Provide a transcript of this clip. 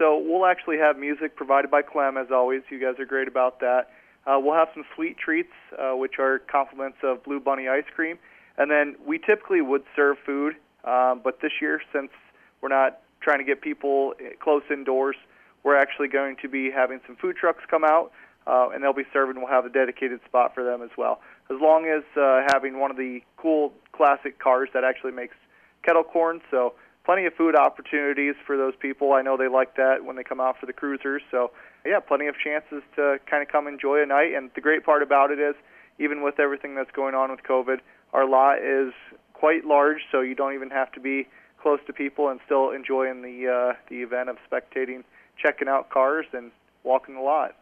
so we'll actually have music provided by Clem, as always. You guys are great about that. We'll have some sweet treats, which are compliments of Blue Bunny ice cream. And then we typically would serve food, but this year, since we're not trying to get people close indoors, we're actually going to be having some food trucks come out, and they'll be serving. We'll have a dedicated spot for them as well, as long as having one of the cool classic cars that actually makes kettle corn. So plenty of food opportunities for those people. I know they like that when they come out for the cruisers. So, yeah, plenty of chances to kind of come enjoy a night. And the great part about it is, even with everything that's going on with COVID, our lot is quite large, so you don't even have to be close to people and still enjoying the event of spectating, checking out cars, and walking the lot.